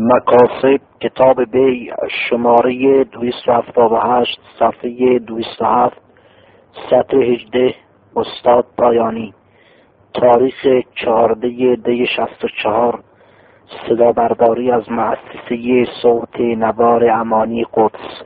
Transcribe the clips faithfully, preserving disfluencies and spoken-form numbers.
مکاسب کتاب بیع شماره دویست و هفتاد و هشت صفحه دویست و هفت سطر هجده استاد پایانی تاریخ چهارده دی شصت و چهار صدا برداری از مؤسسه صوت نوار امانی قدس.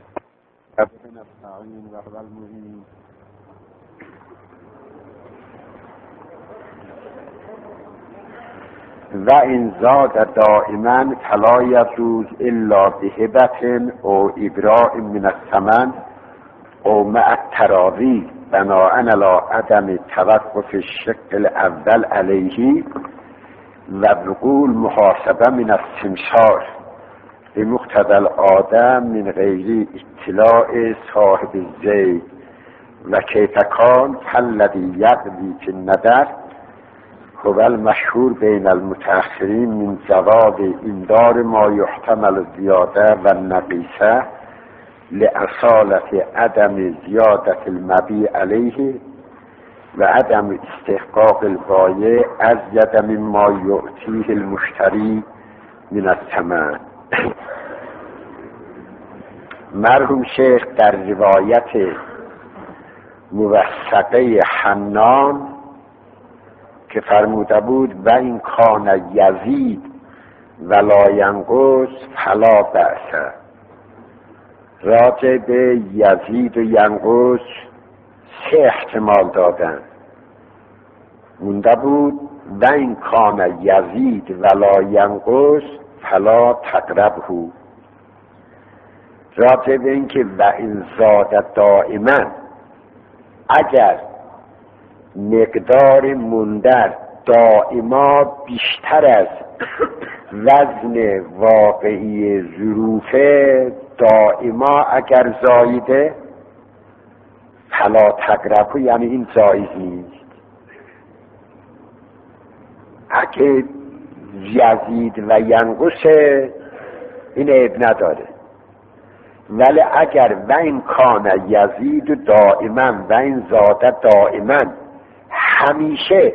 و این زاد دائما فلا یجوز الا بهبة او ابراء من الثمن او مع التراضی بناء علی عدم توقف الشق الاول علیه و بقول محاسبه من السمسار بمقتضى الآدم من غیر اطلاع صاحب الزید و کیف کان فالذی یقضی فی الندر هو المشهور بین المتأخرین من جواز اندار ما یحتمل زیاده و نقیصه لأصالة عدم زیادة المبیع علیه و عدم استحقاق البایع ازید مما یعطیه المشتری من الثمن. مرحوم شیخ در روایت موثقه حنان که فرموده بود و این کان یزید ولا ینقص فلا بأس، راجع به یزید و ینقص سه احتمال دادن. مونده بود و این کان یزید ولا ینقص فلا تقربه، راجع به این که و این زاد دائما اگر مقدار مندر دائما بیشتر از وزن واقعی ظروف دائما اگر زایده فلا تقربه، یعنی این جایز نیست. اگه یزید و ینقص این عیب نداره، ولی اگر و این کان یزید دائما و این زاده دائما همیشه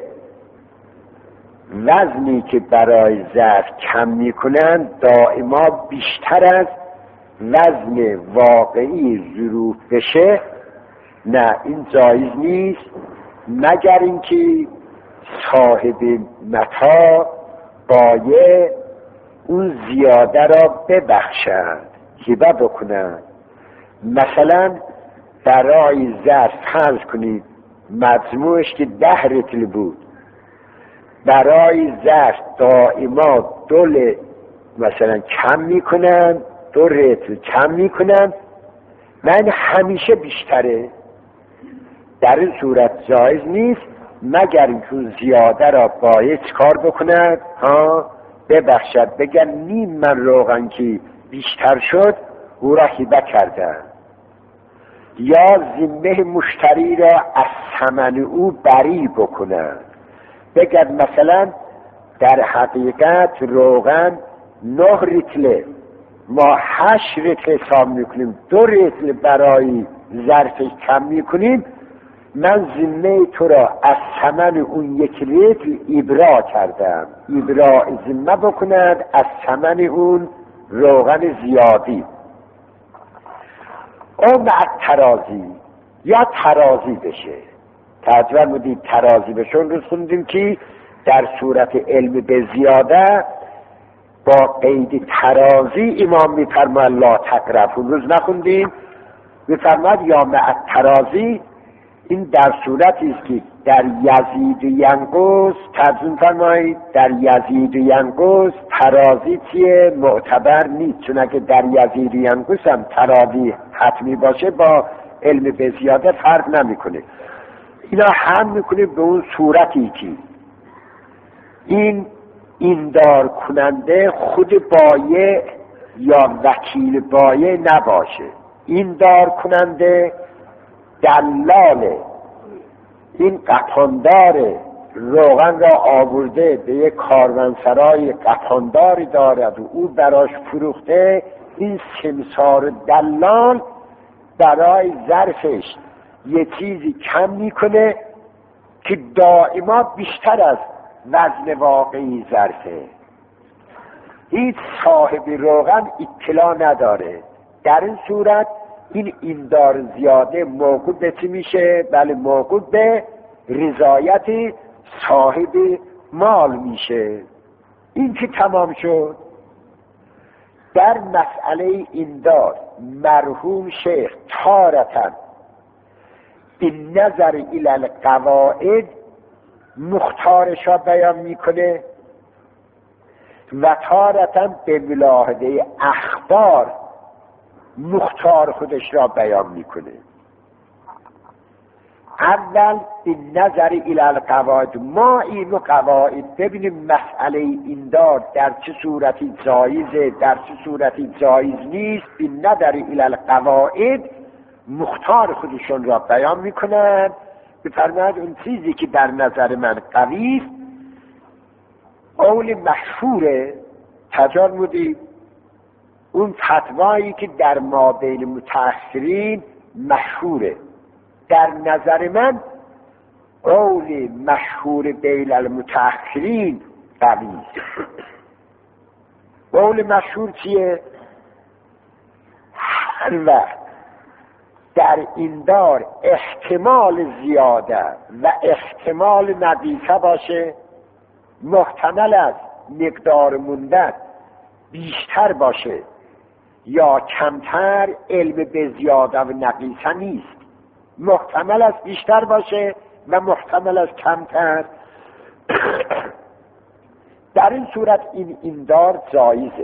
وزنی که برای ظرف کم میکنن دائما بیشتر از وزن واقعی ظروف بشه، نه این جایز نیست، مگر اینکه صاحب متاع بایع اون زیاده را ببخشند، هبه بکنند. مثلا برای ظرف فرض کنید مجموعش که ده رتل بود، برای ظرف دائما دو مثلا کم میکنن، دو رتل کم میکنن، من همیشه بیشتره، در این صورت جایز نیست مگر اینکه زیاده را باید کار بکنند ها ببخشد، بگن نیم من روغن که بیشتر شد او را هبه کردن، یا ذمه مشتری را از ثمن او بری بکنند، بگن مثلا در حقیقت روغن نه رتله، ما هشت رتل حساب میکنیم، دو رتل برای ظرف کم میکنیم، من ذمه تو را از ثمن اون یک رتل ابرا کردم، ابرا ذمه بکنند از ثمن اون روغن زیادی. او مع ترازی، یا ترازی بشه، ترجمه بودید ترازی بشه. اون روز خوندیم که در صورت علم به زیاده با قید ترازی امام میفرماید لا تقرب، اون روز نخوندیم میفرماید یا مع ترازی، این در صورتی است که در یزید و ینقص ترجمه فرمایید در یزید و ینقص ترازی چیه معتبر نیست، چون اگه در یزید و ینقص هم ترازی حتمی باشه با علم به زیاده فرق نمیکنه. اینا هم میکنه به اون صورتی که این ایندار کننده خود بایع یا وکیل بایع نباشه، ایندار کننده دلاله، این قطاندار روغن را آورده به یک کاروانسرای قطانداری دارد و او براش فروخته، این سمسار دلال برای ظرفش یه چیزی کم میکنه که دائما بیشتر از وزن واقعی ظرفه. هیچ صاحب روغن اطلاع نداره. در این صورت این ایندار زیاده موقوف به چی میشه؟ بله، موقوف به رضایت صاحب مال میشه. این که تمام شد. در مسئله ایندار مرحوم شیخ تارتن به نظر الی القواعد مختارش را بیان میکنه و تارتن به ملاحظه اخبار مختار خودش را بیان میکنه. اول به نظر الی القواعد، ما اینو قواعد ببینیم مسئله ایندار در چه صورتی جایزه، در چه صورتی جایز نیست. به نظر الی القواعد مختار خودشون را بیان میکنن. بفرمایید اون چیزی که در نظر من قوی است، قول مشهوره تجربی، اون فتوایی که در مابین متأخرین مشهوره. در نظر من قول مشهور بین المتأخرین قوی است. قول مشهور چیه؟ هر وقت در این دار احتمال زیاده و احتمال نقیصه باشه، محتمل است مقدار موندن بیشتر باشه یا کمتر، علم به زیاده و نقیصه نیست. محتمل است بیشتر باشه و محتمل است کمتر. در این صورت این ایندار جایزه.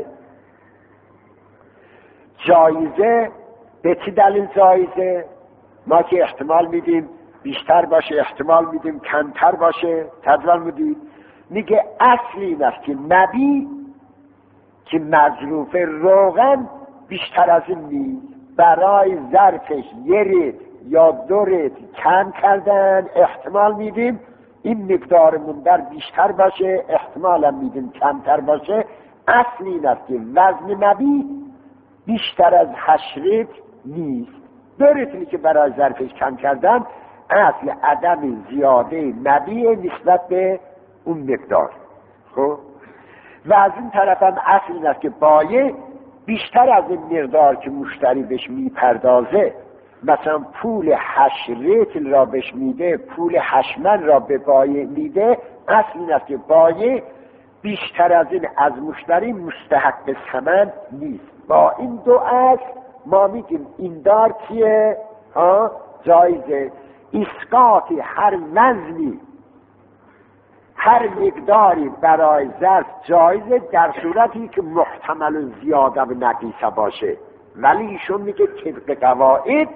جایزه به چه دلیل جایزه؟ ما که احتمال میدیم بیشتر باشه، احتمال میدیم کمتر باشه. تجوال میدیم میگه اصلی این است که نبی که مظروف روغن بیشتر از این نیست، برای ظرفش یه ریت یا دو ریت کم کردن، احتمال میدیم این مقدار موندر بیشتر باشه، احتمال هم میدیم کمتر باشه. اصلی این است که وزن نبی بیشتر از هشت ریت نیست. دو ریتی که برای ظرفش کم کردن اصل عدم زیاده نبی نسبت به اون مقدار. خب و از این طرف هم اصل این است که بایه بیشتر از این مقدار که مشتری بهش میپردازه، مثلا پول هشت ریتل را بهش میده، پول هشت من را به بایه میده، اصل این است که بایه بیشتر از این از مشتری مستحق ثمن نیست. با این دو اصل ما میگیم این دار چیه؟ ها جایزه. اسقاط هر وزنی، هر مقداری برای ظرف جایزه در صورتی که محتمل زیاده و نقیصه باشه. ولی ایشون میگه طبق قواعد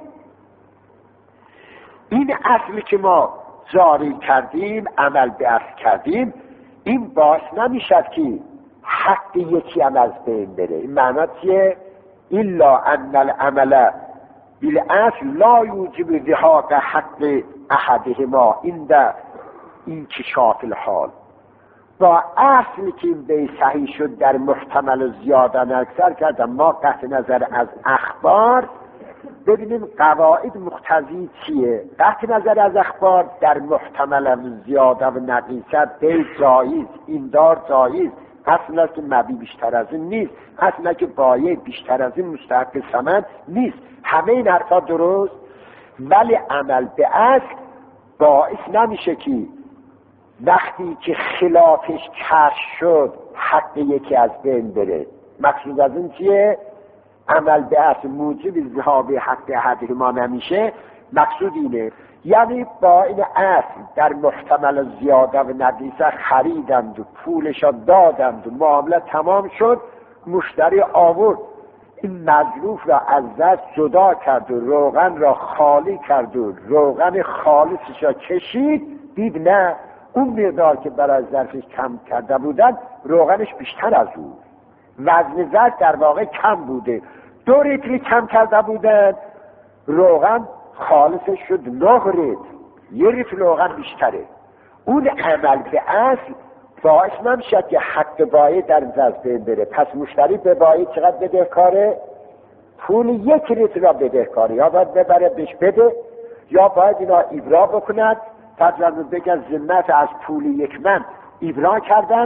این اصلی که ما جاری کردیم، عمل به اصل کردیم، این باعث نمیشد که حق یکی هم از بین بره. این معنی چیه؟ الا ان العمل بالاصل لا یوجب ذهاب حق احدهما عند انکشاف الحال. با اصلی که این به صحیح شد در محتمل زیاده اکثر کردم، ما قطع نظر از اخبار ببینیم قواعد مقتضی چیه. قطع نظر از اخبار در محتمل زیاده و نقیصه به جایز، این دار جایز. اصلا که مبی بیشتر از این نیست، اصلا که بایه بیشتر از این مستحق ثمن نیست. همه این حرفا درست، ولی عمل به اصل باعث نمیشه که وقتی که خلافش کشف شد حق یکی از بین بره. مقصود از این چیه؟ عمل به اصل موجب ذهاب حق احدهما نمیشه. مقصود اینه یعنی با این اصل در محتمل زیاده و نقیصه خریدند و پولش دادند و معامله تمام شد، مشتری آورد این مظروف را از دست جدا کرد و روغن را خالی کرد و روغن خالصش را کشید، دید نه اون مقدار که برای ظرفش کم کرده بودن روغنش بیشتر از اون، وزن ظرف در واقع کم بوده، دو ریتری کم کرده بودن، روغن خالصش شد نه ریت، یه ریت روغن بیشتره. اون عمل به اصل باعث نمیشد که حق بایه در دست بین بره. پس مشتری به بایه چقدر بدهکاره؟ پول یک ریت را بدهکاره، یا باید ببره بهش بده یا باید اینا ابرا بکند. فضل بگن ذمت از پول یک من ابرا کردن،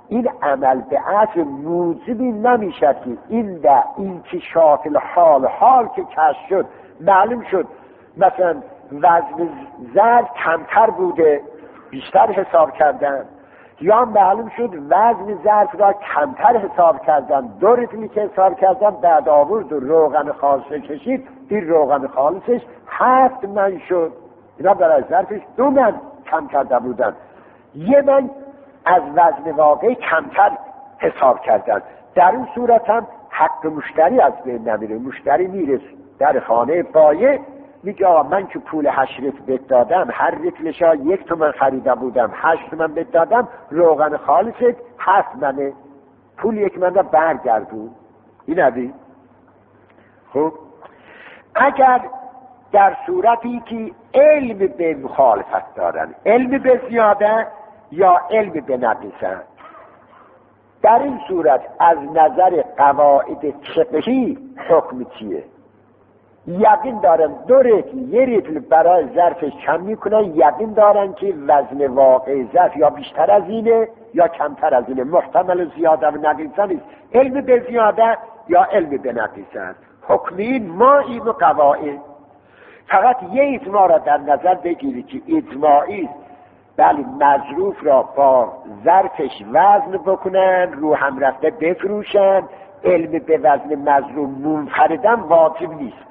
این عمل به اصل موجبی نمیشد که این در انکشاف الحال حال که کشف شد معلوم شد مثلا وزن ظرف کمتر بوده بیشتر حساب کردن، یا معلوم شد وزن ظرف را کمتر حساب کردن، دو ریتمی که حساب کردن بعد آورد و روغن خالص کشید، این روغن خالصش هفت من شد، اینا برای ظرفش دو من کم کرده بودن، یه من از وزن واقعی کمتر حساب کردن. در این صورت هم حق مشتری از بین نمیره. مشتری میره در خانه بایع میگه آقا من که پول هشت ریتل بهت دادم، هر ریتلش ها یک تومن خریده بودم، هشت تومن بهت دادم، روغن خالصت هفت منه، پول یک من را برگردون. این عبی خب اگر در صورتی که علم به مخالفت دارن، علم به زیاده یا علم به نقیصه، در این صورت از نظر قواعد فقهی حکم چیه؟ یقین دارن دو ریتل یه ریتل برای ظرفش کم میکنن، یقین دارن که وزن واقعی ظرف یا بیشتر از اینه یا کمتر از اینه، محتمل زیاده و نقیصه نیست. علم به زیاده یا علم به نقیصه است. حکم این ما این و قواعد. فقط یه اجماع را در نظر بگیری که اجماعی بله مظروف را با ظرفش وزن بکنن، رو هم رفته بفروشن، علم به وزن مظروف منفردن واجب نیست.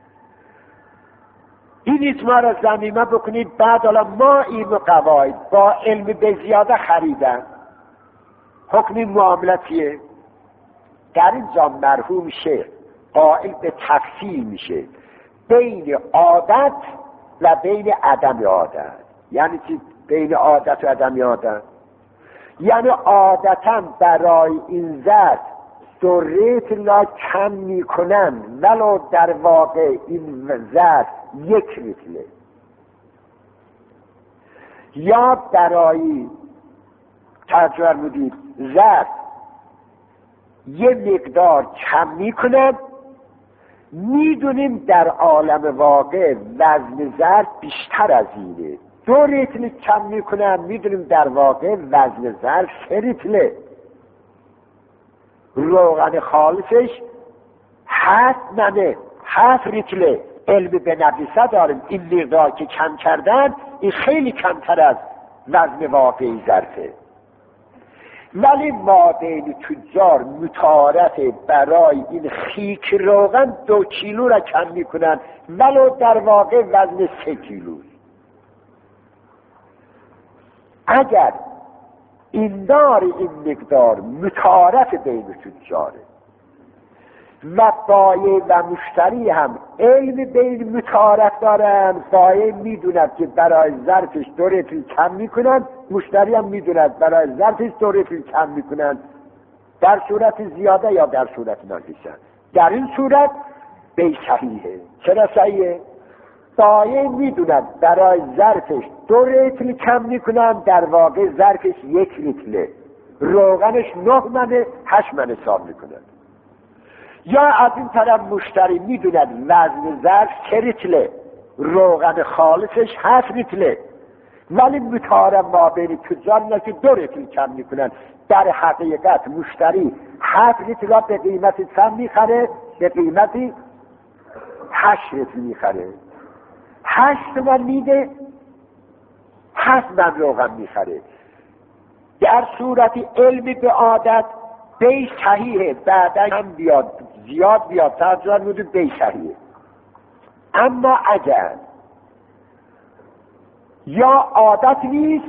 این اجماع را ضمیمه بکنید، بعد حالا ما این و قواعد با علم به زیاده خریدن، حکم این معامله چیه؟ در اینجا مرحوم شیخ قائل به تفصیل میشه بین عادت و بین عدم عادت. یعنی چی بین عادت و عدم عادت؟ یعنی عادتا برای این ذات دو ریتل را کم میکنن ولو در واقع این ذات یک ریتله، یا برای ترجمه بودید ذات یه مقدار کم میکنن، میدونیم در عالم واقع وزن ظرف بیشتر از اینه، دو ریتل کم میکنن، میدونیم در واقع وزن ظرف سه ریتله، روغن خالصش هفت منه، هفت ریتله. علم به نقیصه داریم این مقدار که کم کردن این خیلی کمتر از وزن واقعی ظرفه، ولی ما بین تجار متعارف برای این خیک روغن دو کیلو را کم میکنن ولو در واقع وزن سه کیلو. اگر این دار این مقدار متعارف بین تجاره و بایع و مشتری هم علم بین متعارف دارن، بایع میدوند که برای ظرفش دو ریتل کم میکنن، مشتری هم میدوند برای ظرفش دو ریتل کم میکنن، در صورت زیاده یا در صورت ناقصه. در این صورت بی صحیحه. چرا صحیحه؟ بایع میدوند برای ظرفش دو ریتل کم میکنن، در واقع ظرفش یک ریتله، روغنش نه منه، هشت منه حساب میکنن. یا از این طرف مشتری میدوند وزن ظرف سه ریتله، روغن خالصش هفت ریتله، ولی متعارف ما بین تجار اینه که دو ریتل کم میکنن. در حقیقت مشتری هفت ریتل را به قیمت چند میخره؟ به قیمتی هشت ریتل میخره، هشت من میده، هفت من روغن میخره. در صورتی علم به عادت بی صحیحه، بعدا هم بیاد زیاد بیاد ترجمه بوده بی صحیحه. اما اگر یا عادت نیست،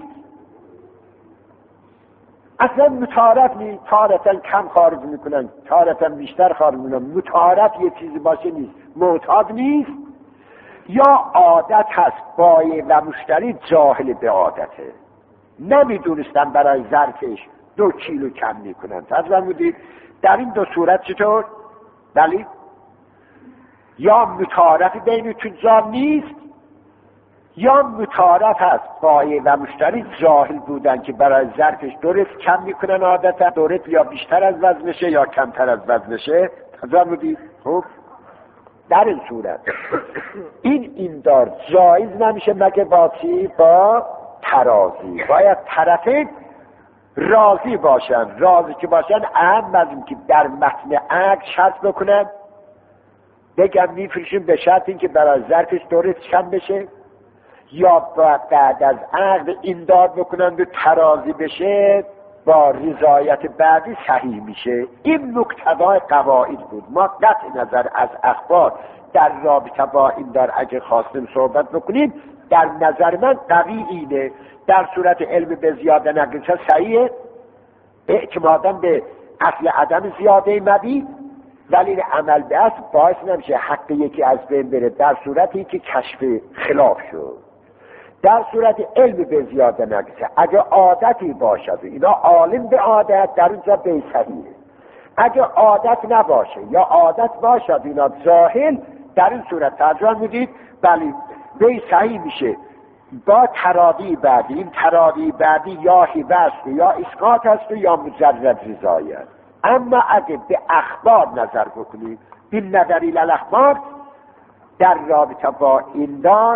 اصلا متعارف نیست، تارتا کم خارج میکنن تارتا بیشتر خارج میکنن، متعارف یه چیزی باشه نیست، معتاد نیست، یا عادت هست بایع و مشتری جاهل به عادته، نمیدونستن برای ظرفش دو کیلو کم میکنن. تجربه بودید در این دو صورت چطور؟ بلی یا متعارف بین تجار نیست، یا متعارف هست بایع و مشتری جاهل بودن که برای ظرفش دو ریتل کم میکنن، عادتا دو ریتل یا بیشتر از وزنشه یا کمتر از وزنشه. تجربه بودید. خب در این صورت این این دار جایز نمیشه مگه با چی؟ با ترازی. باید طرفین راضی باشن. راضی که باشن اهم از این که در متن عقد شرط بکنن، بگم میفروشیم به شرط این که برای ظرفش دورت کم بشه، یا بعد از عقد این داد بکنن و تراضی بشه با رضایت بعدی صحیح میشه. این مقتضای قواعد بود. ما قطع نظر از اخبار در رابطه با این دار اگه خواستیم صحبت بکنیم، در نظر من قوی اینه. در صورت علم به زیاده نقصه صحیحه، اعتمادا به اصل عدم زیاده مبی، ولی عمل به اصل باعث نمیشه حق یکی از بین بره در صورتی که کشف خلاف شد. در صورت علم به زیاده نقصه اگه عادتی باشد و اینا عالم به عادت، در اونجا به صحیحه. اگه عادت نباشه یا عادت باشد اینا ظاهر، در این صورت ترجمه میدید بله به صحیح میشه با تراضی بعدی. این تراضی بعدی یا هبه است یا اسقاط است یا مجرد رضایت. اما اگه به اخبار نظر بکنید، این ندلیل الاخبار در رابطه با این دار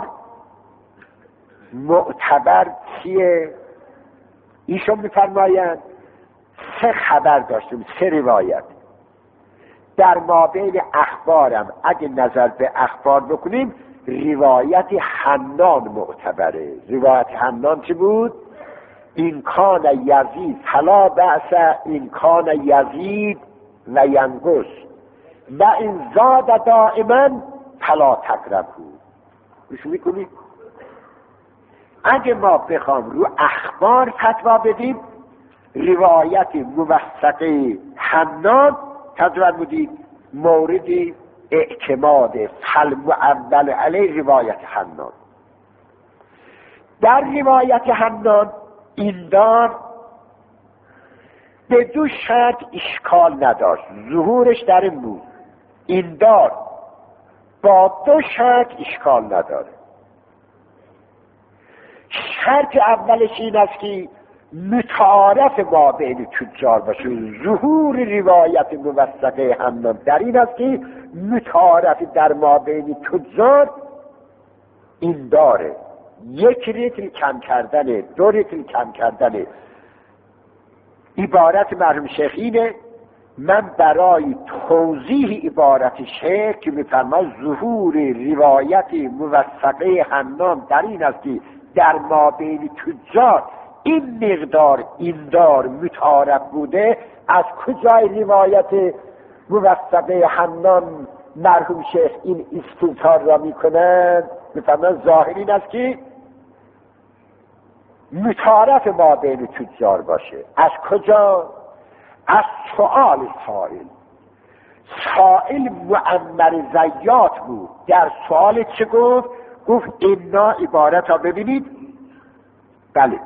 معتبر چیه؟ ایشون میفرمایند سه خبر داشتیم، سه روایت در مابین اخبارم. اگه نظر به اخبار بکنیم روایت حنان معتبره. روایت حنان چی بود؟ این کان یزید فلا بأس این کان یزید و ینقص و این زاد دائما فلا تقربوا. گوش میکنید؟ اگه ما بخوام رو اخبار فتوا بدیم، روایت موثقه حنان تجربه بودید موردی اعتماد فالمعول علیه روایت حنان. در روایت حنان این دار به دو شرط اشکال نداشت، ظهورش در این بود این دار با دو شرط اشکال نداره. شرط اولش این است که متعارف ما بین تجار باشه. ظهور روایت موثقه حنان در این است که متعارف در ما بین تجار این داره یک ریتل کم کردن، دو ریتل کم کردن. عبارت مرحوم شیخ اینه، من برای توضیح عبارت شیخ که میفرماید ظهور روایت موثقه حنان در این است که در ما بین تجار این مقدار این دار متعارف بوده، از کجای روایت موثقه حنان مرحوم شیخ این استنتاج را میکنند؟ میفرماید ظاهر این است که متعارف ما بین تجار باشه. از کجا؟ از سؤال سائل. سائل معمر زیات بود. در سؤال چه گفت؟ گفت اینا عبارت ها ببینید، بله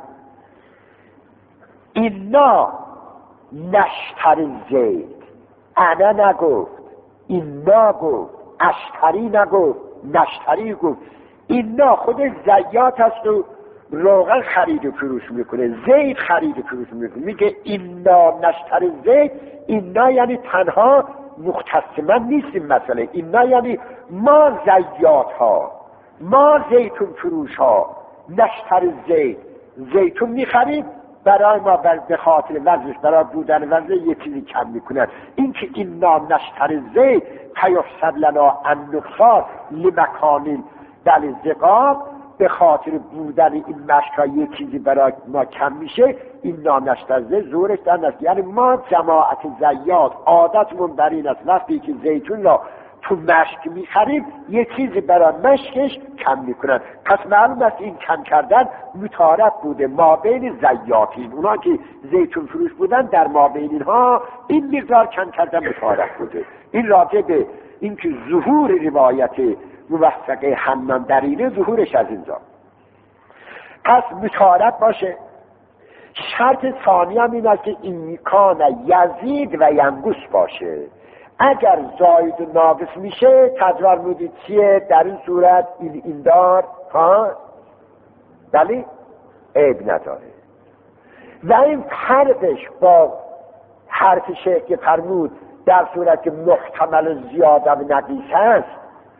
اینا نشتر زید، انا نگفت، اینا گفت، اشتری نگفت، نشتری گفت. اینا خود زیات هست و روغن خرید و فروش میکنه، زید خرید و فروش میکنه. میگه اینا نشتر زید، اینا یعنی تنها مختص من نیستیم مسئله، اینا یعنی ما زیات ها، ما زیتون فروش ها نشتر زید، زیتون میخرید برای ما به خاطر وزنش، برای بودن وزن یه چیزی کم میکنن. این که اینا نشتر زید پیحسب لنا النقصان لمکان دل زقاب، به خاطر بودن این مشکا یه چیزی برای ما کم میشه. این نانشتر زید زورش در نست، یعنی ما جماعت زیاد عادتمون بر این است وقتی که زیتون را تو مشک میخریم یه چیزی برای مشکش کم میکنن. پس معلوم است این کم کردن متعارف بوده ما بین زیاتین، اونا که زیتون فروش بودن در ما بین اینها این مقدار کم کردن متعارف بوده. این راجع به این که ظهور روایت موثقه حنان در اینه، ظهورش از اینجا پس متعارف باشه. شرط ثانی هم این است که این کان یزید و ینقص باشه. اگر زاید و ناقص میشه تجوار مودید چیه؟ در این صورت این این دار ها ولی عیب نداره. و این فرقش با حرف شیخ که فرمود در صورت که محتمل زیاده و نقیص هست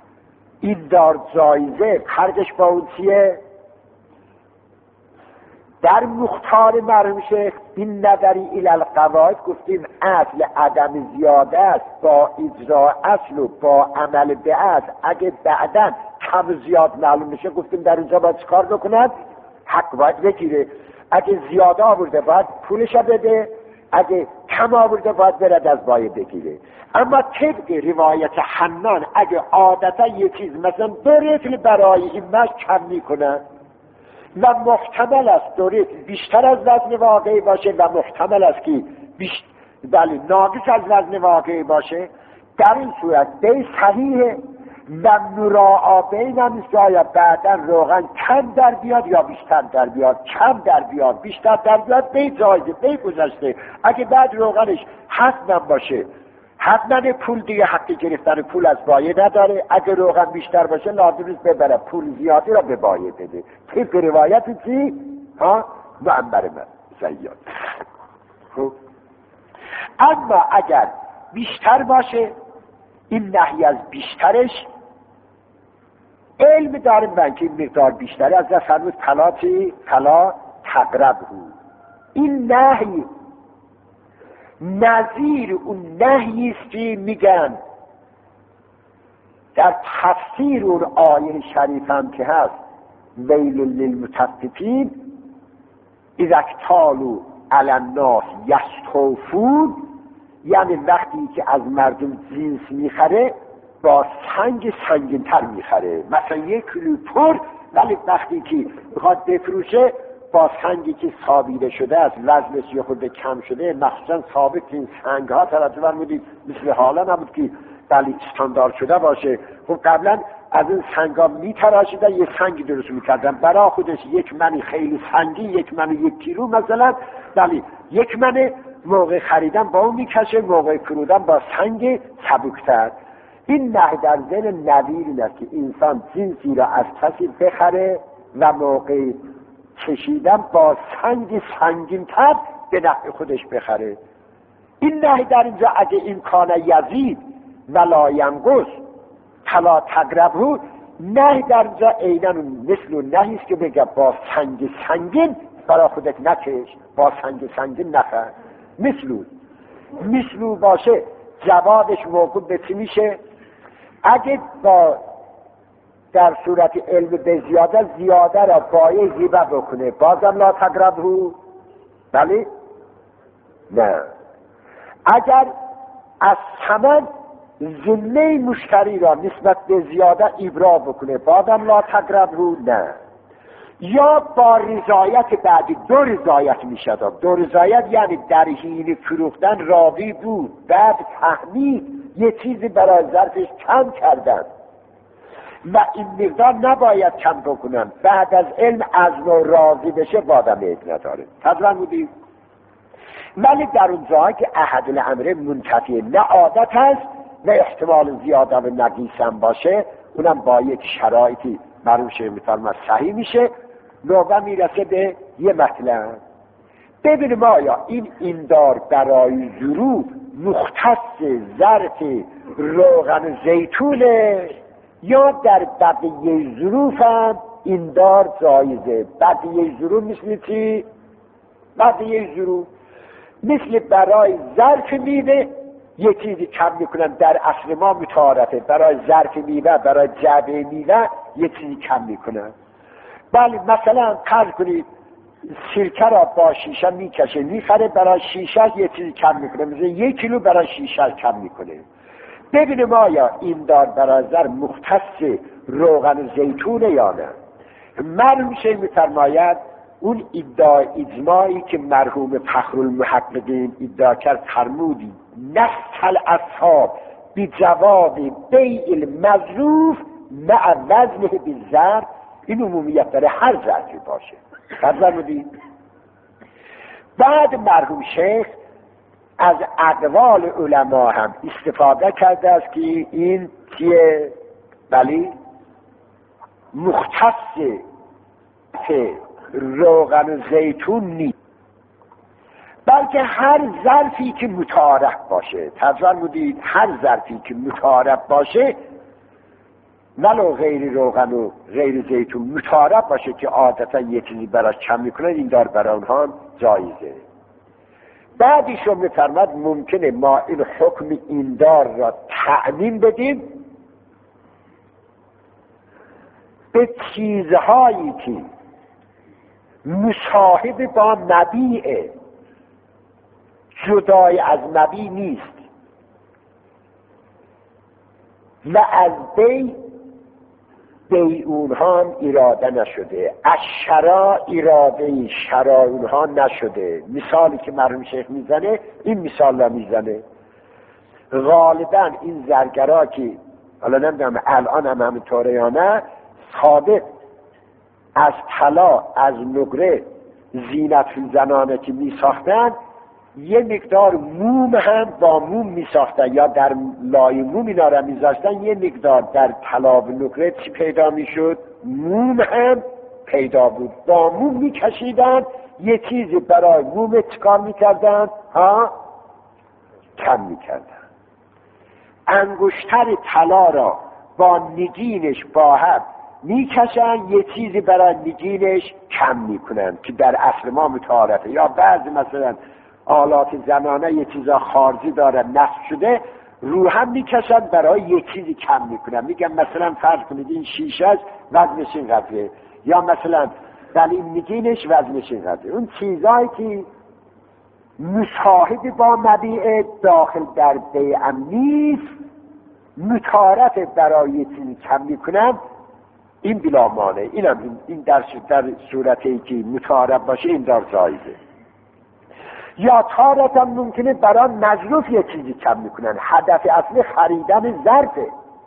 این دار جایزه، فرقش با اون چیه؟ در مختار مرحوم شیخ این نظری الالقواعد گفتیم اصل عدم زیاده است با اجرا اصل و با عمل به اصل. اگه بعداً کم زیاد معلوم میشه گفتیم در اونجا باید چکار بکنند؟ حق باید بگیره. اگه زیاده آورده باید پولش بده، اگه کم آورده باید برد از باید بگیره. اما طبق روایت حنان اگه عادتا یه چیز مثلا دو ریتل برای این مشت کم میکنن و محتمل است دو ریتل بیشتر از وزن واقعی باشه و محتمل است که بیشتر بله ناقص از وزن واقعی باشه، در این صورت بی صحیحه و مراعا بین هم یا بعدا روغن کم در بیاد یا بیشتر در بیاد، کم در بیاد بیشتر در بیاد بی جایزه بی گذشته. اگه بعد روغنش حتما باشه حتما پول دیگه حقی گرفتن پول از بایه نداره، اگه روغن بیشتر باشه لازم نیست ببره پول زیادی را به بایه بده. طبق روایت چی؟ ها؟ معمر من زیاد. خب اما اگر بیشتر باشه این نهی از بیشترش علم داریم من که این مقدار بیشتره از دست فرمود فلا چی؟ فلا تقرب او. این نهی نظیر اون نهی است که میگن در تفسیر اون آیه شریف هم که هست ویل للمطففین اذا اکتالوا علی الناس یستوفون، یعنی وقتی که از مردم جنس میخره با سنگ سنگین تر میخره، مثلا یک کیلو پر، ولی وقتی که بخواد بفروشه با سنگی که ثابیده شده است وزنش یه خورده کم شده، مخصوصا ثابت این سنگ ها توجه فرمودید مثل حالا نبود که بلی استاندارد شده باشه. خب قبلا از این سنگ ها میتراشیدن یه سنگی درست میکردن برای خودش، یک منی خیلی سنگی، یک منی یک کیلو مثلا، بلی یک منی موقع خریدن با اون میکشه، موقع فرودن با سنگ سبکتر. این نه در ذهن نویر این است که انسان جنسی را از کسی بخره و موقع کشیدن با سنگ سنگین تر به نفع خودش بخره. این نه در اینجا اگه امکان یزید ولا ینقص فلا تقربوا، نه در اینجا عیناً مثل نهی است که بگه با سنگ سنگین برای خودت نکش، با سنگ سنگین نخر. مثلو مثلو باشه جوابش موقع به چی میشه؟ اگه با در صورت علم به زیاده زیاده را بایه هیبه بکنه بازم لا تقربو، بله؟ نه. اگر از ثمن ذمه مشتری را نسبت به زیاده ابرا بکنه بازم لا تقربو، نه. یا با رضایت بعدی دو رضایت می شد. دو رضایت یعنی در حین فروختن راضی بود، بعد تحمیل یه چیزی برای ظرفش کم کردن و این مقدار نباید کم بکنن، بعد از علم از نوع راضی بشه بادم عیب نداره. تدران بودیم. ولی در اون جایی که احد الامر منتفی نه عادت هست و احتمال زیاده و نقیص هم باشه، اونم با یک شرایطی معلوم شه میفرماد صحیح میشه. نوبه میرسه به یه مطلب. ببینیم آیا این ایندار برای ظروف مختص ظرف روغن زیتونه یا در بقیه ظروف هم ایندار جایزه؟ بقیه ظروف مثل چی؟ بقیه ظروف مثل برای ظرف میوه یه چیزی کم میکنن، در اصل ما متعارفه برای ظرف میوه برای جعبه میوه یه چیزی کم میکنن. بله مثلا فرض کنید سرکه را با شیشه میکشه میخره، برای شیشه یه چیزی کم میکنه، مثلا یک کیلو برای شیشه کم میکنه. ببینیم آیا این دار برای ظرف مختص روغن زیتونه یا نه. معلوم شه میفرماید اون ادعا اجماعی که مرحوم فخرالمحققین ادعا کرد فرمودی نفس الاصحاب بی جواب بیع المظروف مع وزنه بالظرف، این عمومیت داره هر ظرفی باشه. فرمودی بعد مرحوم شیخ از اقوال علما هم استفاده کرده است که این چیه؟ بلی مختص روغن زیتون نیست، بلکه هر ظرفی که متعارف باشه. تفضل بودید هر ظرفی که متعارف باشه ولو غیر روغن و غیر زیتون متعارف باشه که عادتا یه چیزی براش کم میکنن، این دار برای اونها جایزه. بعدیشون میفرماد ممکنه ما این حکم این دار را تعمیم بدیم به چیزهایی که مصاحب با مبیعه، جدای از مبیع نیست و از بی بی اونها هم اراده نشده، از شرا اراده شرا اونها نشده. مثالی که مرحوم شیخ میزنه این مثال را میزنه. غالبا این زرگرها که حالا نمیدونم الان هم همینطوره یا نه، ثابت از طلا از نقره زینت زنانه که میساختن یه مقدار موم هم با موم میساختن یا در لای موم اینا را میذاشتن، یه مقدار در طلا و نقره چی پیدا میشد؟ موم هم پیدا بود. با موم میکشیدن، یه چیزی برای موم چکار میکردن؟ ها؟ کم میکردن. انگشتر طلا را با نگینش با هم میکشن، یه چیزی برای نگینش کم میکنن که در اصل ما متعارفه. یا بعضی مثلا آلات زنانه یه چیزا خارجی داره نصب شده، رو هم میکشن برای یه چیزی کم میکنن. میگن مثلا فرض کنید این شیشه است وزنش اینقدره، یا مثلا ولی نگینش وزنش اینقدره. اون چیزایی که مصاحب با مبیع داخل در بیع نیست، متعارف برای یه چیزی کم میکنن، این بلا مانع. این هم این در, در صورتی که متعارف باشه این دار جایزه. یا تارتا ممکنه برای مظروف یه چیزی کم میکنن. هدف اصلی خریدن ظرفه،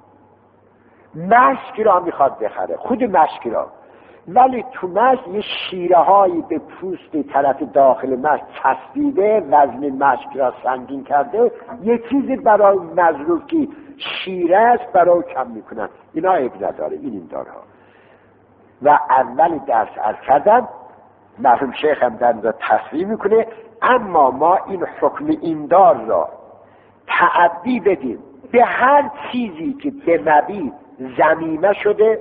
مشک را میخواد بخره، خود مشک را، ولی تو مشک یه شیره هایی به پوست طرف داخل مشک چسبیده، وزن مشک را سنگین کرده، یه چیزی برای مظروف که شیره است برای کم میکنن. اینا عیب نداره این این دارها. و اول درس عرض کردم، مرحوم شیخ هم در اینجا تصریح میکنه، اما ما این حکم این دار را تعدی بدیم به هر چیزی که به مبیع ضمیمه شده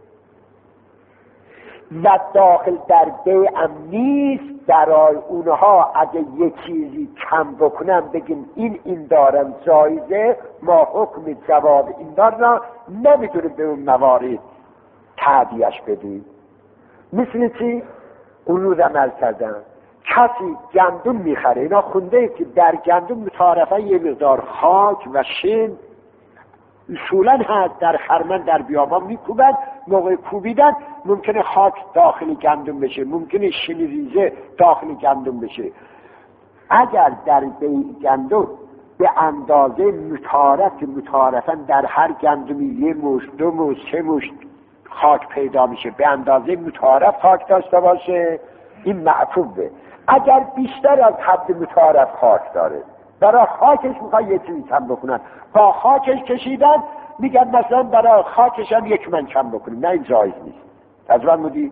و داخل در بیع نیست، برای اونها اگه یه چیزی کم بکنن بگیم این این دارم جایزه، ما حکم جواب این دار را نمیتونیم به اون موارد تعدیش بدیم. مثل چی؟ اون روز عمل کردن کسی گندم میخره، اینا خونده که در گندم متعارفه یه مقدار خاک و شن اصولا هست، در خرمن در بیابان میکوبن، موقع کوبیدن ممکنه خاک داخل گندم بشه، ممکنه شن ریزه داخل گندم بشه. اگر در بیع گندم به اندازه متعارف که متعارفا در هر گندمی یه مشت دو مشت سه مشت خاک پیدا میشه، به اندازه متعارف خاک داشته باشه، این معفوبه. اگر بیشتر از حد متعارف خاک داره، برای خاکش میخوای یه چیزی کم بکنن، با خاکش کشیدن میگن مثلا برای خاکش هم یک من کم بکنیم، نه این جایز نیست. تجربه مودی؟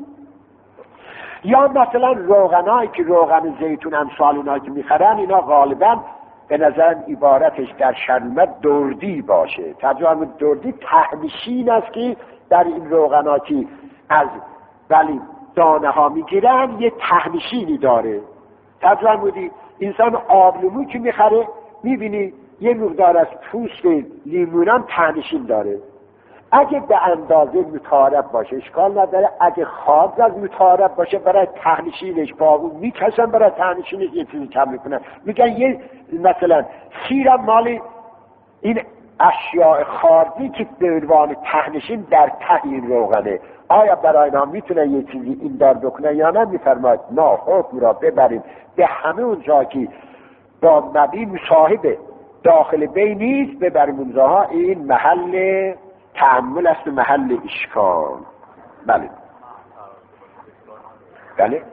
یا مثلا روغنایی که روغن زیتون امثال اینا که میخرن، اینا غالبا به نظر عبارتش در شرمت دردی باشه. تجربه دردی تهمیشین است که در این روغنا که از ولی دانه ها میگیرن یه تهمیشینی داره. تجربه بودی انسان آبلیمو که میخره میبینی یه مقدار از پوست لیمون هم تهمیشین داره. اگه به اندازه متعارف باشه اشکال نداره، اگه خارج از متعارف باشه برای تهمیشینش با اون میکشن، برای تهمیشینش یه چیزی کم میکنن، میگن یه مثلا سیرم مال این اشیاء خارجی که به عنوان تهمیشین در ته این روغنه، آیا برای اینا میتونه یه چیزی این دار بکنه یا نه؟ میفرماید نه، حکم را ببریم به همه اونجا که با مبیع مصاحبه داخل بی نیست، ببریم اونجاها. این محل تأمل است و محل اشکال. بله بله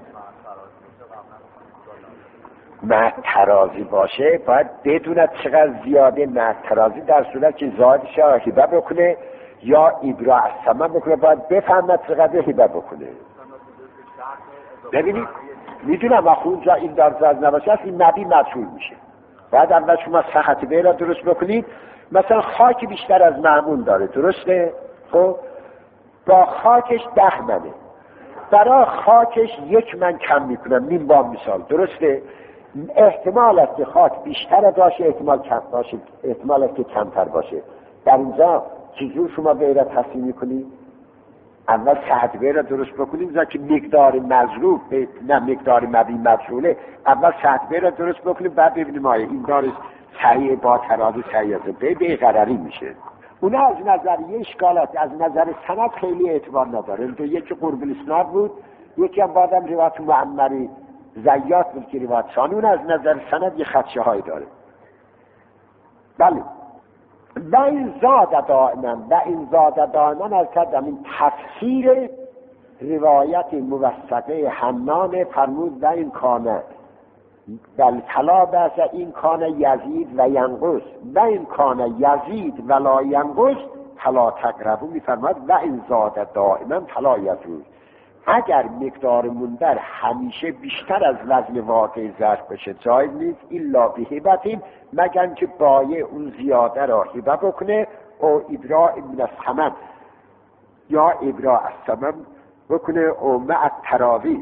مع ترازی باشه باید بدوند چقدر زیاده. مع ترازی در صورت که زادش را هبه بکنه یا ابراء الثمن بکنه، باید بفهمد چقدر هبه بکنه. ببینید میدونم وقتی اونجا این دارزاز نباشه است این مبیع مجهول میشه. بعد اول شما صحت به را درست بکنید، مثلا خاک بیشتر از معمول داره، درسته؟ خب با خاکش ده منه، برای خاکش یک من کم میکنم، نیم با مثال، درسته؟ احتمال است که خاک بیشتر باشه، احتمال کم باشه، احتمال است که کمتر باشه. در اینجا چجور شما غیرت تصمیم میکنید؟ اول سطح را درست بکنیم، زن که مقدار مضروب نه مقدار مبی مفعوله، اول سطح را درست بکنیم، بعد ببینیم آیا این دار صحیح با تراضی صحیح است، به بیقراری میشه. اونا از نظر یه اشکالات از نظر سند خیلی اعتبار نداره. دو یکی قرب الاسناد بود، یکی هم بعدم روایت معمری زیاد بود که روایت ثانی، اون از نظر سند یه خدشه های داره. بله و این زاد دائما و این زاد دائما از کردم این تفسیر روایت موثقه حنان فرمود و این کانه بل طلا بس این کانه یزید و ینقص و این کانه یزید ولا ینقص طلا تقربو میفرماد و این زاد دائما طلا یزید. اگر مقدار مندر همیشه بیشتر از وزن واقعی ظرف بشه جایز نیست الا به هبتیم، مگر که بایع اون زیاده را هبه بکنه او ابراء من الثمن یا ابراء الثمن بکنه او مع التراضی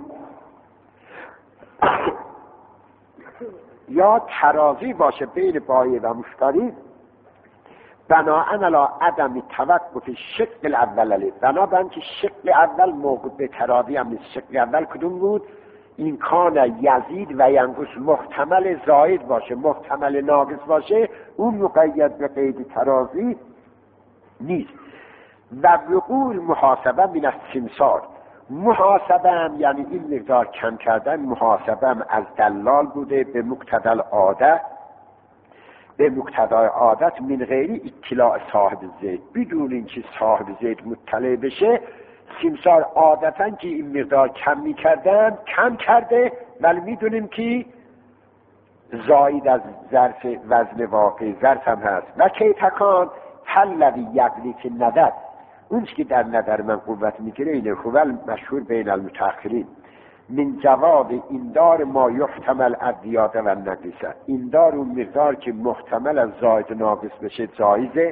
یا تراضی باشه بین بایع و مشتری، بناءً علی عدم توقف شق الاول علیه، بنابراین که شق اول موقع به تراضی هم نیست. شق اول کدوم بود؟ این کان یزید و ینقص، محتمل زاید باشه محتمل ناقص باشه، اون مقید به قید تراضی نیست. و وقوع محاسبه من السمسار، محاسبه هم یعنی این مقدار کم کردن، محاسبه هم از دلال بوده به مقتضی العاده، به مقتضای عادت من غیری اطلاع صاحب زید، بدون اینکه صاحب زید مطلع بشه. سمسار عادتاً که این مقدار کم میکردن کم کرده، ولی میدونیم که زاید از ظرف وزن واقعی ظرف هم هست. و که تکان تلوی یقلی که ندر، اون که در ندر من قوت میگیره اینه خوال مشهور بین المتأخرین من جواب این دار ما یحتمل از زیاده و نقیصه، این دار اون مقدار که محتمل از زاید ناقص بشه جایزه،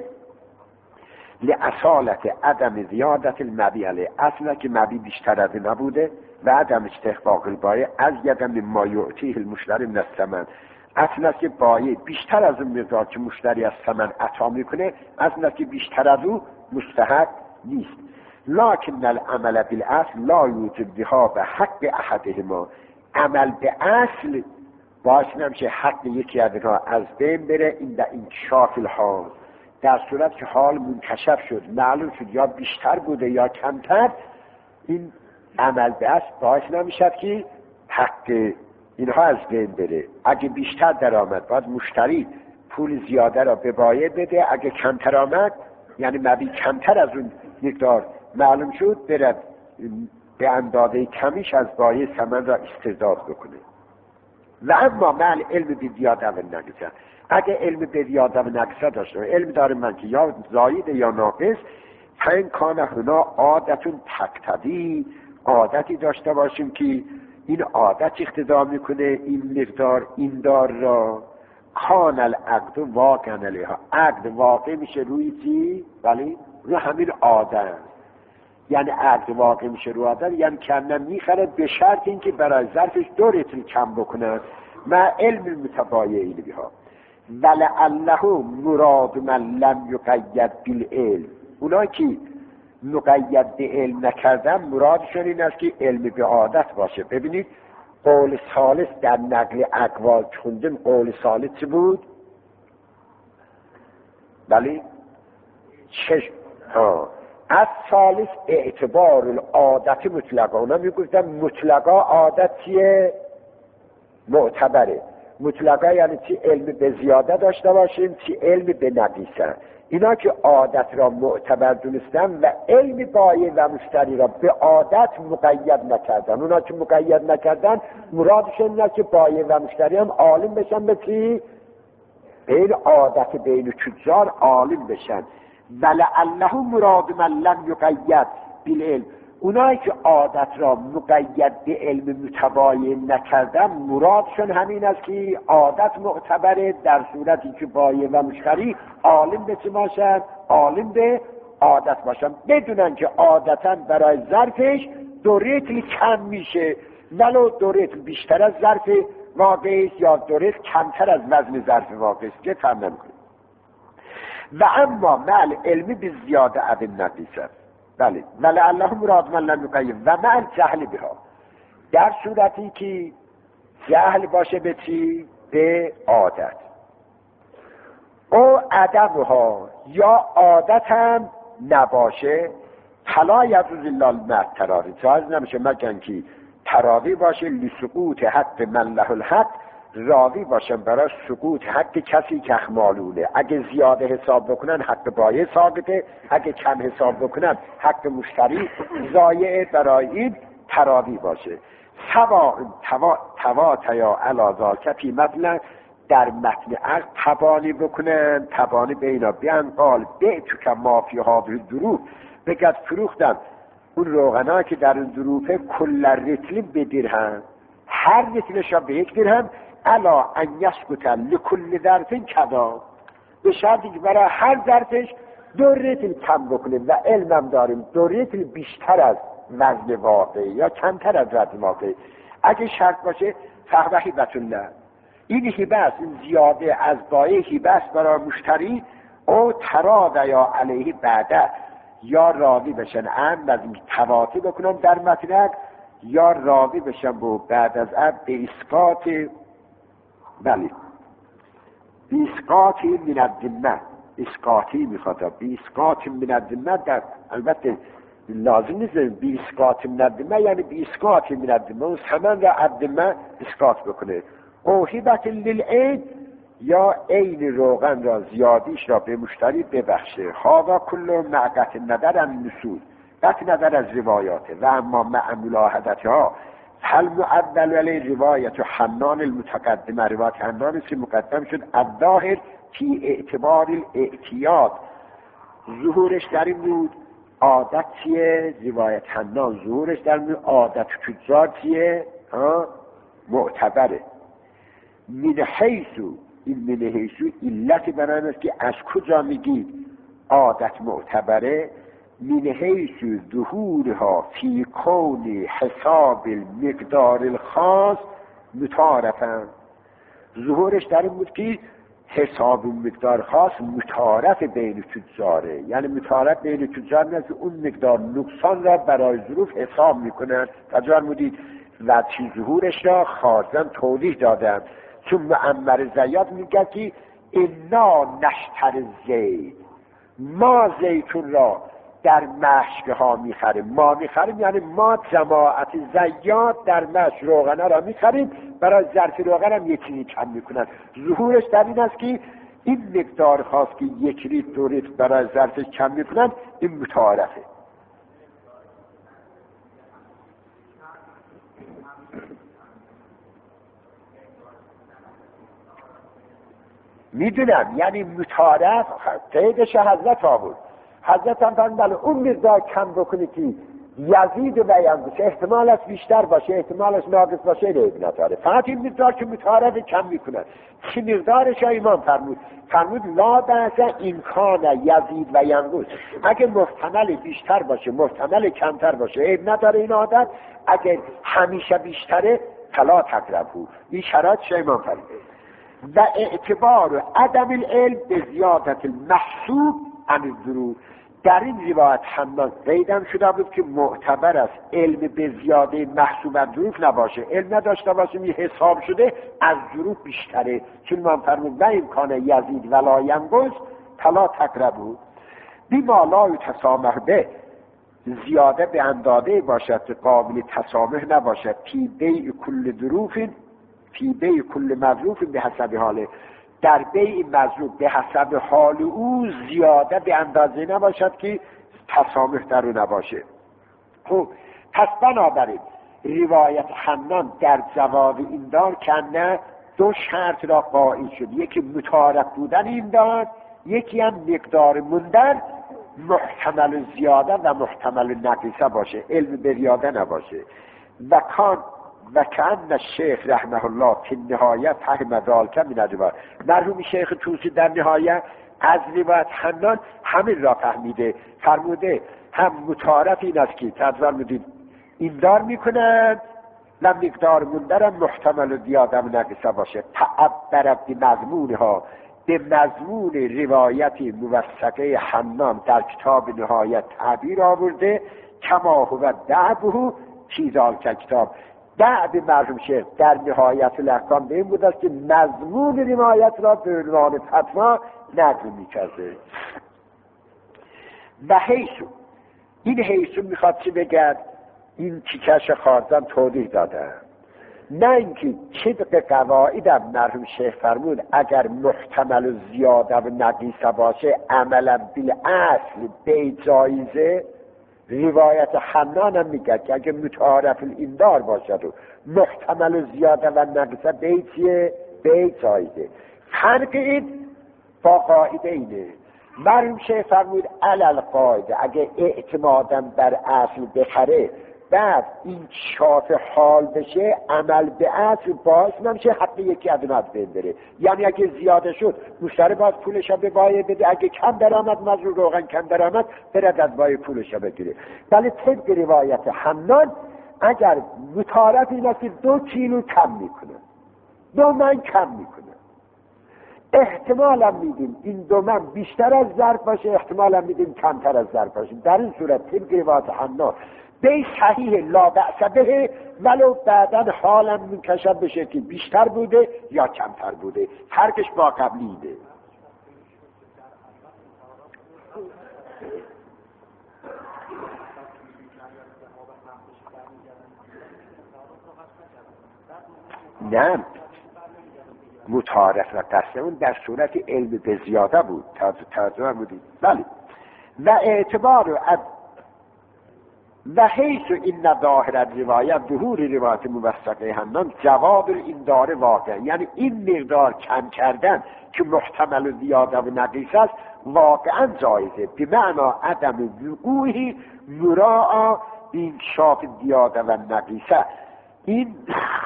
لأصالت عدم زیادت المبی علیه، اصلا که مبی بیشتر از نبوده و عدم استحقاق البایع از یدم ما یعطیه المشتری من الثمن، اصلا که بایع بیشتر از اون مقدار که مشتری از ثمن عطا میکنه، اصلا که بیشتر از اون مستحق نیست. لکن العمل بالاصل لا یوجب بها به حق احدهما، عمل به اصل باعث نمیشه حق یکی از اینها از بین بره. این در انکشاف الحال، در صورت که حال منکشف شد معلوم شد یا بیشتر بوده یا کمتر، این عمل به اصل باعث نمیشه که حق اینها از بین بره. اگه بیشتر در آمد باید مشتری پول زیاده را به بایع بده، اگه کمتر آمد یعنی مبی کمتر از اون مقدار معلوم شد برد به اندازه کمیش از بایع ثمن را استرداد بکنه. و اما من علم به زیاده و نقصه، اگه علم به زیاده و نقصه داشته علم دارم من که یا زاید یا ناقص، فین کان هنا عادتون تقتضی، عادتی داشته باشیم که این عادت اقتضا میکنه این مقدار این دار را، کان العقد واقعا علیها، عقد واقع میشه روی چی؟ ولی روی همین عادت، یعنی عقد واقع میشه روی عادت، یعنی کنن میخره به شرط اینکه برای ظرفش دو رتل کم بکنن مع علم متبایعین بها. ولعله مراد من لم یقید بالعلم، اونا که مقید به علم نکردن مرادشون این است که علم به عادت باشه. ببینید قول ثالث در نقل اقوال خوندیم، قول ثالث چه بود؟ بلی چشم ها از ثالث اعتبار العادت مطلقا، اونا میگفتن مطلقا عادتیه معتبره، مطلقا یعنی چی؟ علم به زیاده داشته باشیم چی علم به نقیصه. اینا که عادت را معتبر دونستن و علم بایع و مشتری را به عادت مقید نکردن، اونا که مقید نکردن مرادشون اینه که بایع و مشتری هم عالم بشن به چی؟ بین عادت بین تجار عالم بشن. ولعله مراد من لم یقید بالعلم، اونایی که عادت را مقید به علم متباین نکردن مرادشون همین است که عادت معتبره در صورتی که بایع و مشتری عالم به چه باشن؟ عالم به عادت باشن، بدونن که عادتا برای ظرفش دو ریتل کم میشه، ولو دو ریتل بیشتر از ظرف واقعی یا دو ریتل کمتر از وزن ظرف واقعی است که فهم نمیکنه. و اما مع علمی به زیاده عدم نقیصه، بله، ولعله مراد من لم یقیم و مع جهل بها، در صورتی که جهل باشه به چی؟ به عادت. او عدمها یا عادت هم نباشه، فلا یجوز الا مع تراضی، جایز نمیشه مگر اینکه تراضی باشه، لسقوط حق من له الحق، راضی باشن برای سقوط حق کسی که اخمالونه. اگه زیاده حساب بکنن حق بایع ثابته، اگه کم حساب بکنن حق مشتری ضایعه، برای این تراضی باشه. سوا توا توا تیا علا فی مثلا در متن عقد تبانی بکنن، تبانی بینا بیان قال به تو که مافی ها به دروف بگد فروختم اون روغنا که در اون دروفه کل رتلی به درهم، هر رتلش را به یک درهم، الا ان یسکت لکل ظرفین کدا، به شرطی که برای هر ظرفش دو رتل کم بکنه و علمم داریم دو رتل بیشتر از وزن واقعی یا کمتر از وزن واقعی. اگه شرط باشه فهو هیبة الله، این هیبه است، این زیاده از بایع هیبه است برای مشتری. او تراضی یا علیه بعده، یا راضی بشن ام از این تواطی بکنن در مطلق، یا راضی بشن با بعد از اب به اسقاط، بله، به اسقاطی من الذمه، اسقاطی میخواد به اسقاط من الذمه، در البته لازم نیست به اسقاط من الذمه یعنی به اسقاط من الذمه، اون ثمن را الذمه اسقاط بکنه. او هیبت للعین، یا عین روغن را زیادیش را به مشتری ببخشه. هادا کل معقت نظر النصوص، قطع نظر از روایاته. و اما مع ملاحظتها هل معدل علی روایت حنان المتقدمه، روایت حنان که مقدم شد، الظاهر فی اعتبار الاعتیاد، ظهورش در این بود عادت چیه؟ روایت حنان ظهورش در این عادت تجار چیه؟ معتبره. من حیثو، این من حیثو علت برای است که از کجا میگید عادت معتبره؟ من حیث ظهورها فی کون حساب المقدار الخاص متعارفن، ظهورش در این بود که حساب مقدار خاص متعارف بین تجاره، یعنی متعارف بین تجار نیست که اون مقدار نقصان را برای ظروف حساب میکنن. تجار مودید و چی ظهورش را خارزن توضیح دادن، چون معمر زیاد میگه که انا نشتر زید، ما زیتون را در مشک ها میخریم، ما میخریم یعنی ما جماعت زیاد در مشک روغنه را میخریم، برای ظرف روغن هم یک چیزی کم میکنن. ظهورش در این است که این مقدار خاص که یک ریت دو ریت برای ظرف کم میکنن این متعارفه. میدونم یعنی متعارف قیدش حضرت آورد، حضرت هم فرمود بله اون مقدار کم بکنی که یزید و بیان باشه، احتمالش بیشتر باشه احتمالش ناقص باشه دیگه نداره، فقط این مقدار که متعارف کم میکنن. چه مقدارش امام فرمود؟ فرمود لا بأس این کان یزید و ینقص، اگه محتمل بیشتر باشه محتمل کمتر باشه عیب نداره این عادت، اگه همیشه بیشتره فلا تقربوا، این شرایط امام فرمود. و اعتبار عدم العلم به زیادت المحسوب عن الظروف، در این روایت حنان قیدم شده بود که معتبر است علم به زیاده محسوب از ظروف نباشه، علم نداشته باشه می حساب شده از ظروف بیشتره، چون من فرمود و امکان یزید ولا ینقص فلا تقربوا بما لا یتسامح به، زیاده به اندازه باشد قابل تسامح نباشد، فی بیع کل ظروف فی بیع کل مظروف به حسب حاله، در بیع مظروف به حسب حال او زیاده به اندازه نباشد که تسامح در او نباشه. خب پس بنابراین روایت حنان در جواب این دار کنه دو شرط را قائل شد، یکی متعارف بودن این دار، یکی هم مقدار موندن محتمل زیاده و محتمل نقیصه باشه، علم به زیاده نباشه. و کان و کان الشیخ رحمه الله فی النهایه فهم ذلک من الجواب، مرحوم شیخ توسی در نهایه از روایت حنان همین را فهمیده، فرموده هم متعارف این است که تدوار میدید این دار میکنند لم مقدار موندرم محتمل و دیادم نقصه باشه. تعبر بمضمونها، به مضمون روایت موثقه حنان در کتاب نهایت تعبیر آورده کما هو دعبه چیزال که کتاب دعب مرحوم شیخ در نهایت الاحکام به این بود است که مضمون روایت را به عنوان فتوا نقل میکرده. و حیثو، این حیثو میخواد چی بگد؟ این تیکش خارزم توضیح داده، نه اینکه طبق قواعدم مرحوم شیخ فرمود اگر محتمل و زیاده و نقیصه باشه عملا بالاصل به جایزه. روایت حنان هم میگه که اگر متعارف الاندار باشد و محتمل و زیاده و نقیصه به چیه؟ به جایزه. فرق این با قاعده اینه. مرحوم شیخ فرمود علل قاعده اگر اعتمادم بر اصل بخره بعد این شاف حال بشه عمل به اصل باز نمیشه حق یکی از اونات بندره. یعنی اگه زیاده شد مشتری باز پولش به بایه بده، اگه کم درآمد مزرور روغن کم درآمد برد از بایه پولش بگیره. ولی طبق روایت حنان اگر متعارف این است دو کیلو کم میکنه، دو من کم میکنه، احتمالا میدیم این دو من بیشتر از ظرف باشه، احتمالا میدیم کمتر از ظرف باشه. در این صورت طبق روایت حنان به صحیح لا بأس به ولو بعدن حالم منکشف بشه که بیشتر بوده یا کمتر بوده، فرقش با قبلیده. نه متعارف و قصد اون در صورت علم به زیاده بود، تازه بودید. بله و اعتبار و و حیث این ظاهر روایت ظهور روایت موثقه حنان جواب این داره واقع، یعنی این مقدار کم کردن که محتمل و زیاده و نقیص است واقعا جایزه، به معنا عدم وقوعی مراعا این شاف زیاده و نقیصه. این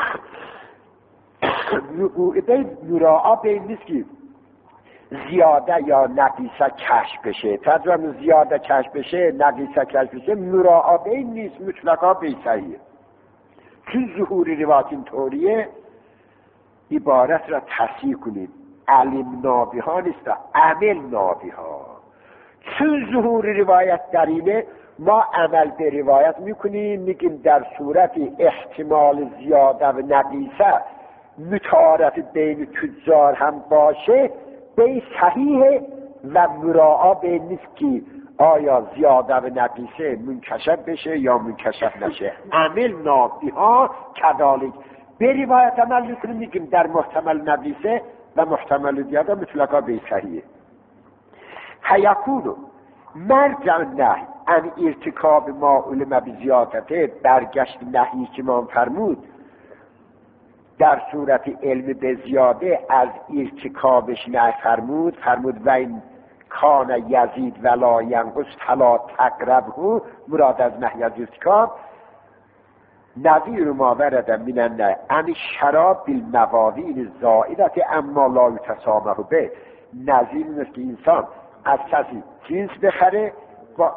وقوع به مراعا به این نیست که زیاده یا نقیصه کشف بشه، تدرم زیاده کشف بشه نقیصه کشف بشه، مراعا به این نیست، مطلقا به صحیحه. چون ظهور روایت این طوریه عبارت را تصحیح کنید، علم نابی ها نیست، عمل نابی ها. چون ظهور روایت در اینه ما عمل به روایت میکنیم، میگیم در صورت احتمال زیاده و نقیصه متعارف بین تجار هم باشه به صحیح و مراعا به نیست که آیا زیاده و نقیصه منکشف بشه یا منکشف نشه. عمل نابی ها کذالک به روایت عمل میکنیم، میگیم در محتمل نقیصه و محتمل زیاده مطلقا به صحیحه. حیکونو مرجع نهی ان ارتکاب ما علم بزیادته، برگشت نهی که ما فرمود در صورت علم به زیاده از ارتکابش نه فرمود، فرمود و این کان یزید ولا ینقص فلا تقربه، مراد از نهی از ارتکاب نظیر ما ورد من النهی ان شراب بالمواضیع زائدت اما لا یتسامح به. نظیر این است که انسان از کسی جنس بخره با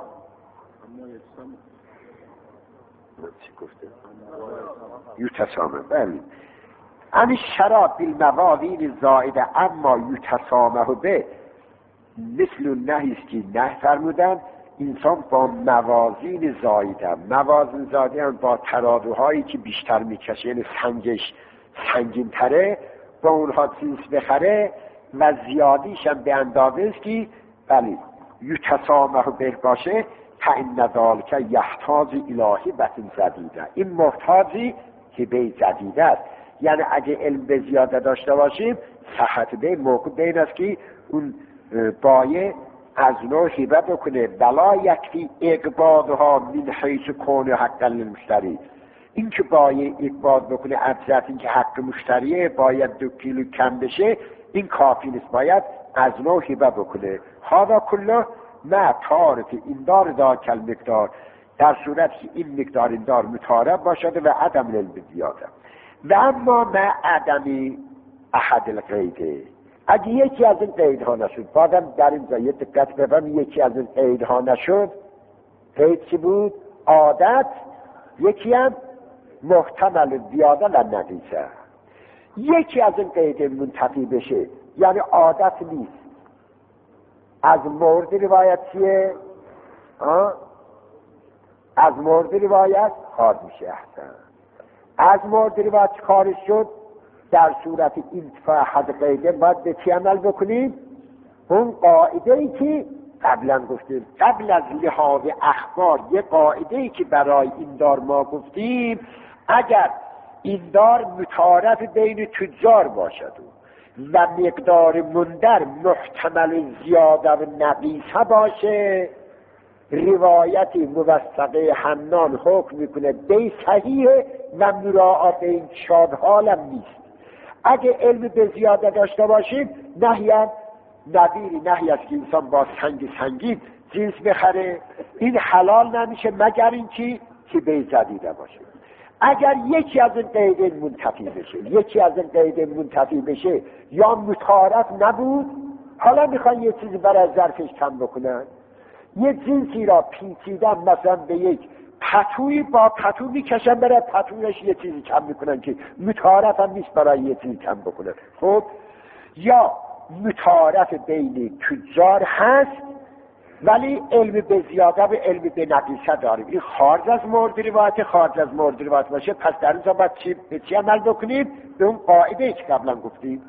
یتسامح بله ان شراب بالمواضیع زائده اما یتسامح به، مثل نهی است که نه فرمودن انسان با موازین زایده، موازین زایده هم با ترادوهایی که بیشتر میکشه، یعنی سنجش سنگین تره با اونها جنس بخره و زیادیش هم به اندازه است که بله یتسامح به باشه. فإن ذلک یحتاج الی بطن جدیده، این محتاجی که به جدیده است. یعنی اگه علم به زیاده داشته باشیم صحت به موقع بین است که اون بایه از نوع هبه بکنه بلا یکفی اقبادها من حیث کون حق للمشتری. این که بایه اقباد بکنه ابزت این که حق مشتریه باید دو کیلو کم بشه این کافی نیست، باید از نوع هبه بکنه. هذا کله نه تعارف این دار دا کل مقدار، در صورت که این مقدار این دار متعارف باشده و عدم علم زیاده. و اما ما عدمی احد القیده، اگه یکی از این قیدها نشد، بعدم در اینجا یه دقت بفرمایید، یکی از این قیدها نشد، قید چی بود؟ عادت، یکی هم محتمل زیاده و نقیصه. یکی از این قید منتفی بشه یعنی عادت نیست، از مورد روایت چیه؟ آه؟ از مورد روایت خارج میشه. احسن، از مورد روایت خارج شد، در صورت انتفاع حد قیده باید به چی عمل بکنیم؟ اون قاعده ای که قبلا گفتیم، قبل از لحاظ اخبار یه قاعده ای که برای این دار ما گفتیم، اگر این دار متعارف بین تجار باشد و مقدار مندر محتمل زیاده و نقیصه باشه، روایت موثقه حنان حکم میکنه بی صحیحه و مراعات این شاد حالم نیست. اگه علم به زیاده داشته باشیم، نهی هم نظیری نهی است که انسان با سنگ سنگین جنس بخره، این حلال نمیشه مگر اینکه که بی زدیده باشه. اگر یکی از این قیدین منتفی بشه، یکی از این قیدین منتفی بشه یا متعارف نبود، حالا میخوان یه چیزی برای ظرفش کم بکنن، یه جنسی را پیچیدن مثلا به یک پتوی با پتو میکشن، برای پتویش یه چیزی کم میکنن که متعارف هم نیست برای یه چیزی کم بکنن. خب یا متعارف بین تجار هست ولی علم به زیاده و علم به نقیصه داریم، این خارج از مورد روایت، خارج از مورد روایت باشه، پس در اینجا باید چی به چی عمل بکنیم؟ به اون قاعده ای که قبلا گفتیم.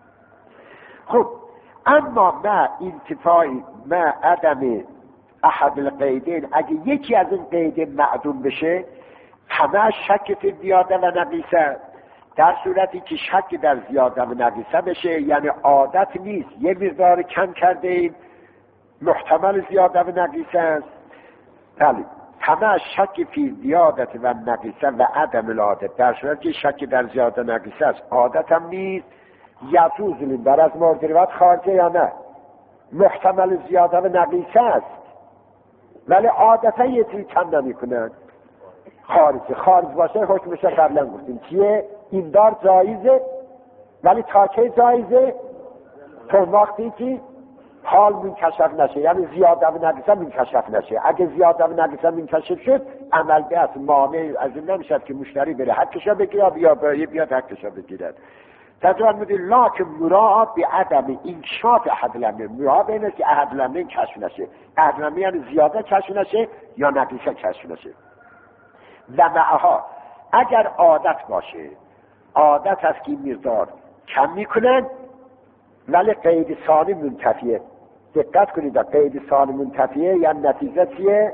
خب اما ما انتفاعی ما عدم احد القیدین، اگه یکی از این قیدین معدوم بشه، همه شک فی زیاده و نقیصه، در صورتی که شک در زیاده و نقیصه بشه یعنی عادت نیست، یه مقدار کم کرده ایم، محتمل زیاده و نقیصه است. بله، همه شک فی زیاده و نقیصه و عدم العادت، در صورتی که شک در زیاده و نقیصه است، عادت هم نیست. یجوز بر از مورد روایت خارجه یا نه؟ محتمل زیاده و نقیصه است ولی عادتا یه چیزی کم نمی کنن، خارجه. خارج باشه حکمش قبلا گفتیم چیه؟ این دار جایزه ولی تا که جایزه؟ تا وقتی که حال منکشف نشه، یعنی زیاده و نقیصه منکشف نشه. اگه زیاده و نقیصه منکشف شد، عمل به اصل مانع از این نمیشد که مشتری بره حقشو بگیره یا بیاد حقشو بگیرد. تجربه میدید لکن مراعات به عدم انکشاف احد الامرین، مراعات به اینه که احد الامرین کشف نشه. احد الامرین یعنی زیاده کشف نشه یا نقیصه کشف نشه. و معها اگر عادت باشه، عادت هست که این مقدار کم میکنن ولی قید ثانی منتفیه. دقت کنید، قید ثانی منتفیه یعنی نتیجه چیه؟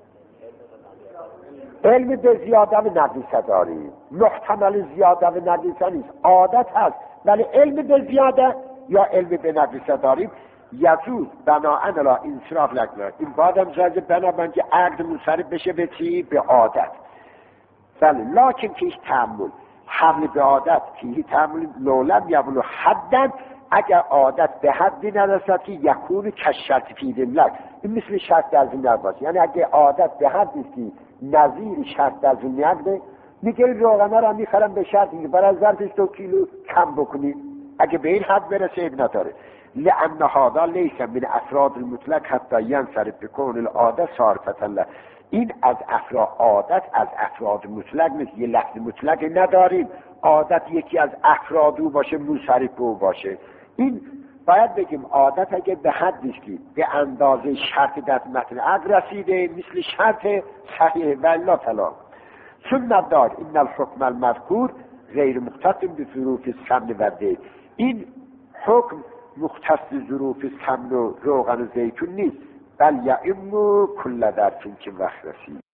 علم به زیاده و نقیصه داریم، محتمل زیاده و نقیصه نیست، عادت هست ولی علم به زیاده یا علم به نقیصه داریم. یجوز بناءً علی انصراف لکنه، این بعدم جایز بنابراین که عقد منصرف بشه به چی؟ به عادت. بله، لکن که ایش تعمل حمل به عادت که تعمل لولم یبلو حدن، اگر عادت به حدی نرسد که یکون کشرط فی دلت، این مثل شرط در زمین باشه، یعنی اگر عادت به حدی که نظیر شرط در زمین نگده، میگه روغنه را میخرم به شرط که برای ظرفش دو کیلو کم بکنی، اگه به این حد برسه اب نداره. لأن هذا لیس من افراد المطلق حتی ینصرف بکون العاده صارفة له، این از افراد عادت از افراد مطلق نیست، یه لفظ مطلق نداریم، عادت یکی از افراد او باشه منصرف او باشه. این باید بگیم عادت اگه به حدی که به اندازه شرط در متن عقد رسیده مثل شرط صحیح ولا طلاق. سنت دار این الحکم المذکور غیر مختص به ظروف سمن و دی، این حکم مختص به ظروف سمن و روغن و زیتون نیست، بل یعم کل در چون که وقت رسید.